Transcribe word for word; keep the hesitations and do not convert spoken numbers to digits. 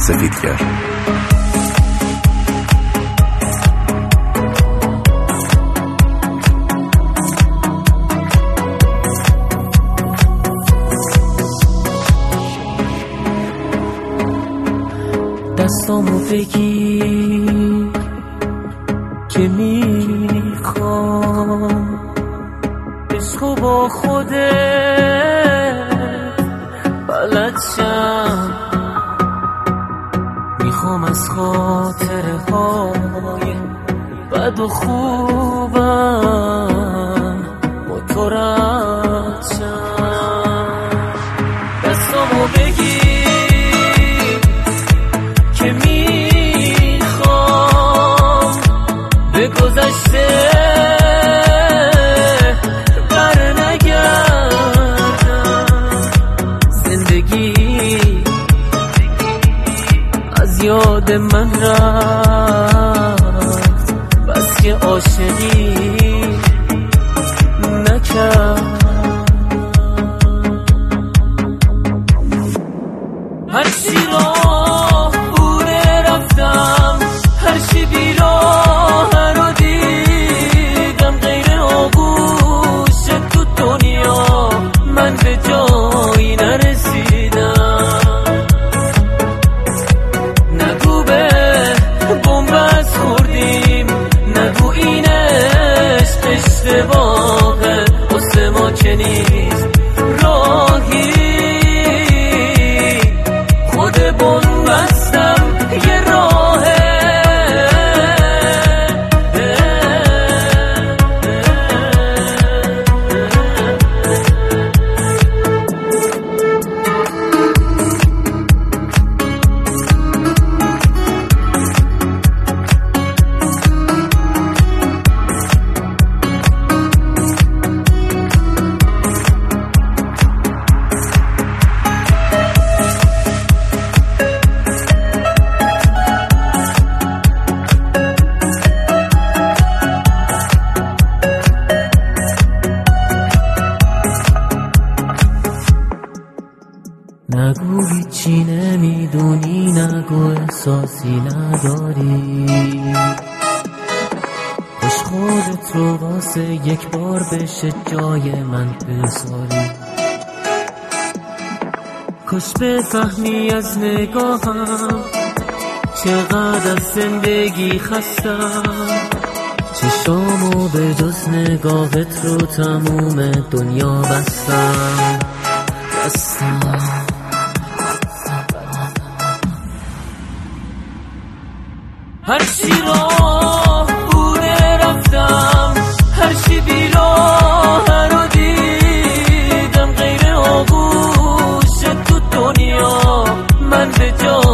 سفیدگر. دستامو بگیر که میخوام عشقو با خودت بلد شم، میخوام از خاطره های بد و خوبم با تو رد شم. دستامو بگیر که میخوام به گذشته بر نگردم، زندگی از یاد من رفت، بس که عاشقی نکرد. هر چی راه بوده رفتم، هر چی بیراه رو دیدم، غیر آغوش تو دنیا من به جایی نرسیدم. نگو به بنبست خوردیم، نگو این عشق اشتباهه، واسه ما که نیست راهی. خود بنبستم یه راهه، نگو هیچی نمیدونی، نگو احساسی نداری، خوش خودت رو واسه یک بار بشه جای من بذاری. کاش بفهمی از نگاهم چقدر از زندگی خستم، چشامو به جز نگاهت رو تموم دنیا بستم بستم. هر چی راه بوده رفتم، هر چی بیراه رو دیدم، غیر آغوش تو دنیا من به جا